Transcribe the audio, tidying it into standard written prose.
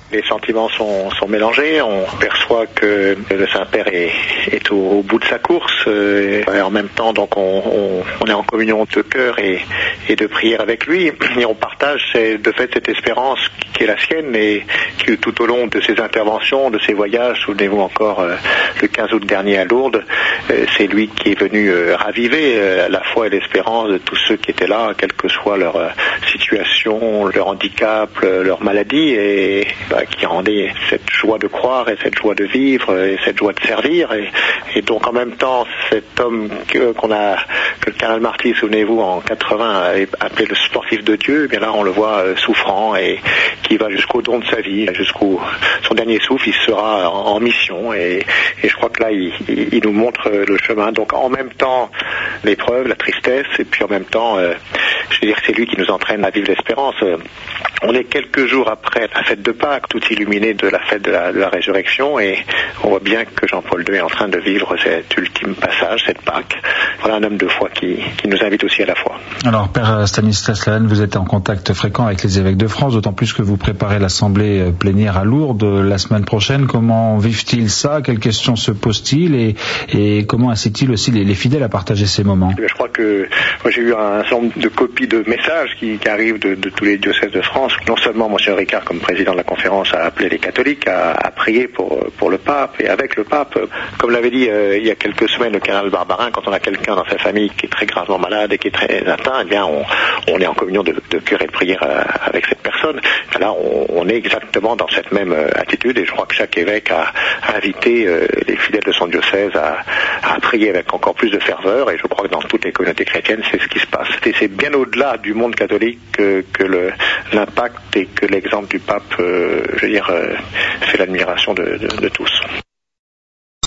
Les sentiments sont mélangés. On perçoit que le Saint-Père est au bout de sa course. Et en même temps, donc, on est en communion de cœur et de prière avec lui. Et on partage de fait cette espérance qui est la sienne et qui, tout au long de ses interventions, de ses voyages, souvenez-vous encore le 15 août dernier à Lourdes, c'est lui qui est venu raviver la foi et l'espérance de tous ceux qui étaient là, quelle que soit leur situation, leur handicap, leur maladie, et qui rendait cette joie de croire et cette joie de vivre et cette joie de servir. Et donc en même temps, cet homme que le cardinal Marty, souvenez-vous, en 80 avait appelé le sportif de Dieu, bien là on le voit souffrant et qui va jusqu'au don de sa vie, jusqu'au son dernier souffle, il sera en mission et je crois que là il nous montre le chemin. Donc en même temps l'épreuve, la tristesse, et puis en même temps je veux dire que c'est lui qui nous entraîne à vivre l'espérance. On est quelques jours après la fête de Pâques, tout illuminé de la fête de la résurrection, et on voit bien que Jean-Paul II est en train de vivre cet ultime passage, cette Pâques. Voilà un homme de foi qui nous invite aussi à la foi. Alors, Père Stanislas Lavenne, vous êtes en contact fréquent avec les évêques de France, d'autant plus que vous préparez l'assemblée plénière à Lourdes la semaine prochaine. Comment vivent-ils ça? Quelles questions se posent-ils et comment incitent-ils aussi les fidèles à partager ces moments? Je crois que moi, j'ai eu un certain nombre de copies de messages qui arrivent de tous les diocèses de France. Non seulement Monsieur Ricard, comme président de la conférence, a appelé les catholiques à prier pour le pape et avec le pape. Comme l'avait dit il y a quelques semaines le cardinal Barbarin, quand on a quelqu'un dans sa famille qui est très gravement malade et qui est très atteint, eh bien on est en communion de cœur et de prière avec cette personne. Là, on est exactement dans cette même attitude, et je crois que chaque évêque a invité les fidèles de son diocèse à prier avec encore plus de ferveur, et je crois que dans toutes les communautés chrétiennes, c'est ce qui se passe. Et c'est bien au-delà du monde catholique que l'impact et que l'exemple du pape, fait l'admiration de tous.